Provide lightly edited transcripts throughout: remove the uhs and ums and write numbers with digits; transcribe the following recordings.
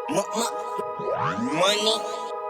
Money.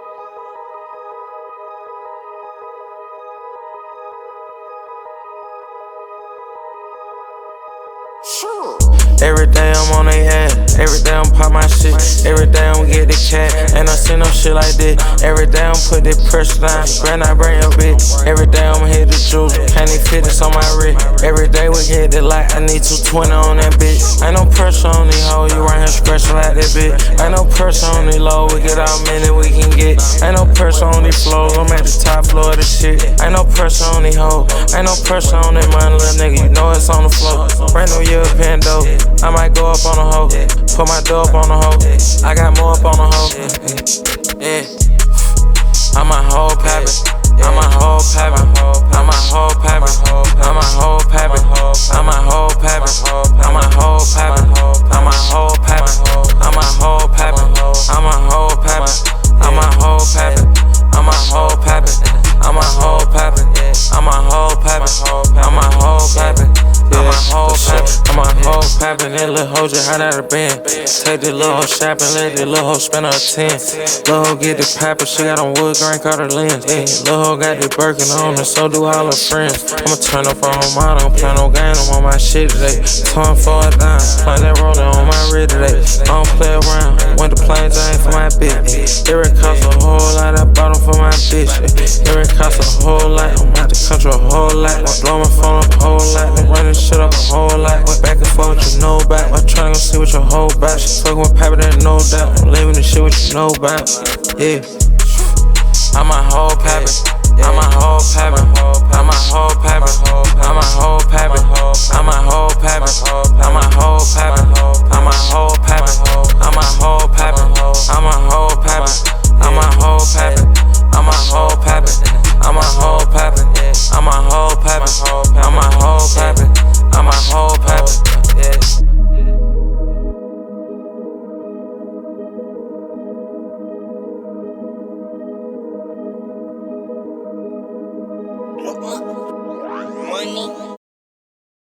Every day I'm on they ass, every day I'm pop my shit, every day I'm get the cat, and I see no shit like this. Every day I'm put this pressure down, grand I bring your bitch. Every day I'm hit the juice, can't even fit this on my wrist. Every day we hit the light, I need 220 on that bitch. Ain't no pressure on these hoes, you right here scratching like that bitch. Ain't no pressure on these low, we get how many we can get. Ain't no pressure on these flows, I'm at the top floor of the shit. Ain't no pressure on these hoes, ain't no pressure on that money, little nigga, you know it's on the floor. Brand new European dope, I might go up on a hoe, put my dough up on a hoe. I got more up on a hoe. Yeah, I'm a hoe pappin'. I'm a hoe pappin'. I'm a hoe pappin'. I'm a hoe pappin'. I'm a hoe pappin'. I'm a hoe pappin'. I'm a hoe pappin'. I'm a hoe pappin'. I'm a hoe pappin'. I'm a hoe pappin'. I'm a hoe pappin'. I'm a hoe pappin'. I'm a hoe pappin'. I'm a hoe pappin'. I'm a hoe pappin'. I'm a hoe pappin'. That little hoe just hot out of band. Take this little hoe shopping, let this little hoe spend her 10. Little hoe get the pappin', she got on wood grain, caught her lens. Little hoe got the Birkin on, and so do all her friends. I'ma turn up on mine, I don't play no game, I'm on my shit today. Torn for a dime, like that rollin' on my wrist today. I don't play around, went to plain Jane for my bitch. It cost a whole lot, I bought them for my bitch. It cost a whole lot, I'm out the country a whole lot. I blow my phone up a whole lot, I'm running shit up a whole lot. Went back and forth with you know about, I'm tryna go see what your whole about. She fuckin' with Papa, that no doubt, I'm leaving the shit what you know about. Yeah, I'm a whole pappin'. I'm a whole pappin'. I'm a whole pappin'. I'm a whole pappin'. I'm a whole pappin'. I'm a whole pappin'. I'm a whole pappin'. I'm a whole